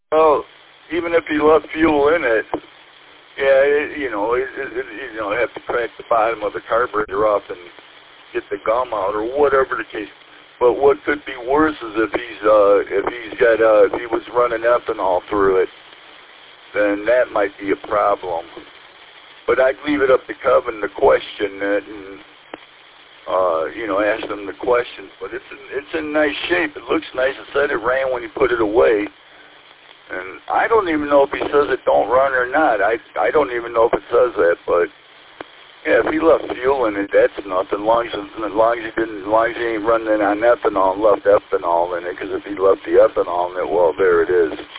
Well, even if he left fuel in it, yeah, have to crack the bottom of the carburetor off and get the gum out or whatever the case. But what could be worse is if he was running ethanol through it, then that might be a problem. But I'd leave it up to Kevin to question it and ask them the questions. But it's in nice shape. It looks nice. It said it ran when you put it away. And I don't even know if he says it don't run or not. I don't even know if it says that, but yeah, if he left fuel in it, that's nothing. As long as he ain't running it on ethanol and left ethanol in it, because if he left the ethanol in it, well, there it is.